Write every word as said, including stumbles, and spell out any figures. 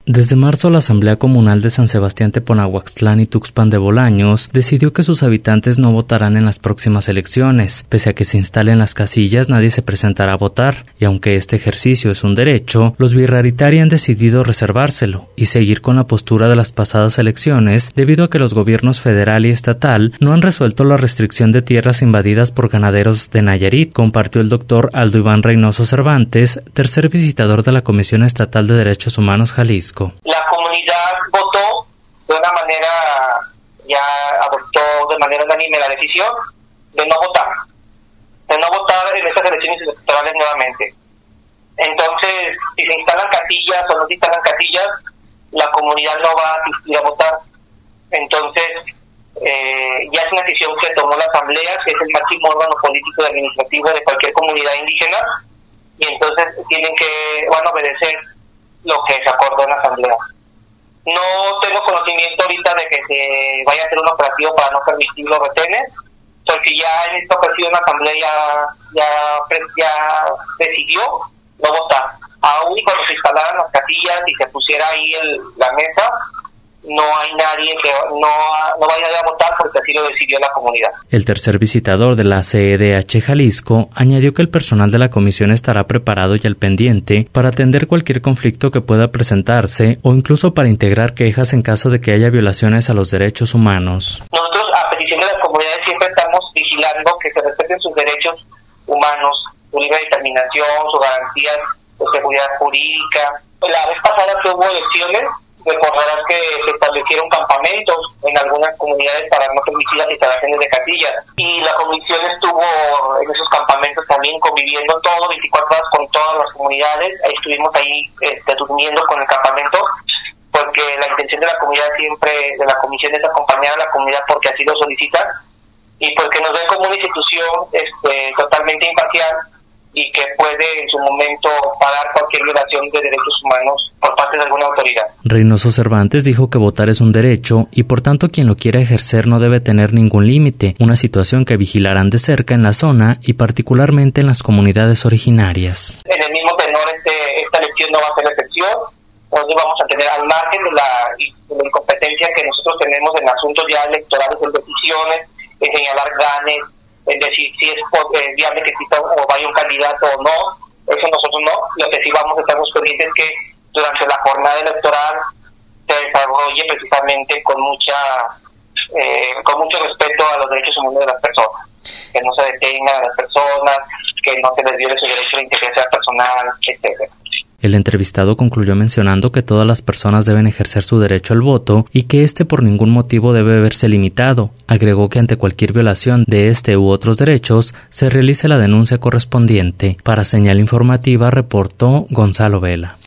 Desde marzo, la Asamblea Comunal de San Sebastián Teponahuaxtlán y Tuxpan de Bolaños decidió que sus habitantes no votarán en las próximas elecciones. Pese a que se instalen las casillas, nadie se presentará a votar, y aunque este ejercicio es un derecho, los Birraritari han decidido reservárselo y seguir con la postura de las pasadas elecciones, debido a que los gobiernos federal y estatal no han resuelto la restricción de tierras invadidas por ganaderos de Nayarit, compartió el doctor Aldo Iván Reynoso Cervantes, tercer visitador de la Comisión Estatal de Derechos Humanos Jalisco. La comunidad votó de una manera, ya adoptó de manera unánime la decisión de no votar, de no votar en estas elecciones electorales nuevamente. Entonces, si se instalan casillas o no se instalan casillas, la comunidad no va a asistir a votar. Entonces, eh, ya es una decisión que tomó la Asamblea, que es el máximo órgano político y administrativo de cualquier comunidad indígena, y entonces tienen que, van a obedecer lo que se acordó en la Asamblea. No tengo conocimiento ahorita de que se vaya a hacer un operativo para no permitir los retenes, porque ya en esta ocasión la Asamblea ya, ya, ya decidió no votar. Aún y cuando se instalaran las casillas y se pusiera ahí el, la mesa, no hay nadie que no, no vaya a votar porque así lo decidió la comunidad. El tercer visitador de la C E D H Jalisco añadió que el personal de la comisión estará preparado y al pendiente para atender cualquier conflicto que pueda presentarse o incluso para integrar quejas en caso de que haya violaciones a los derechos humanos. Nosotros, a petición de las comunidades, siempre estamos vigilando que se respeten sus derechos humanos, su libre determinación, sus garantías de seguridad jurídica. La vez pasada que hubo elecciones, recordarás que se establecieron campamentos en algunas comunidades para no permitir las instalaciones de casillas, y la comisión estuvo en esos campamentos también conviviendo todo veinticuatro horas con todas las comunidades. Estuvimos ahí este, durmiendo con el campamento, porque la intención de la comunidad siempre, de la comisión, es acompañar a la comunidad porque así lo solicitan y porque nos ven como una institución este, totalmente imparcial y que puede en su momento parar cualquier violación de derechos humanos por parte de alguna autoridad. Reynoso Cervantes dijo que votar es un derecho y por tanto quien lo quiera ejercer no debe tener ningún límite, una situación que vigilarán de cerca en la zona y particularmente en las comunidades originarias. En el mismo tenor, este, esta elección no va a ser la excepción. Nosotros vamos a tener, al margen de la, de la incompetencia que nosotros tenemos en asuntos ya electorales, en decisiones, en señalar ganes, es decir, si es eh, viable que exista o vaya un candidato o no, eso nosotros no. Lo que sí vamos a estar muy pendientes es que durante la jornada electoral se desarrolle precisamente con mucha eh, con mucho respeto a los derechos humanos de las personas, que no se detengan a las personas, que no se les viole su derecho de integridad personal, etcétera. El entrevistado concluyó mencionando que todas las personas deben ejercer su derecho al voto y que este por ningún motivo debe verse limitado. Agregó que ante cualquier violación de este u otros derechos se realice la denuncia correspondiente. Para Señal Informativa reportó Gonzalo Vela.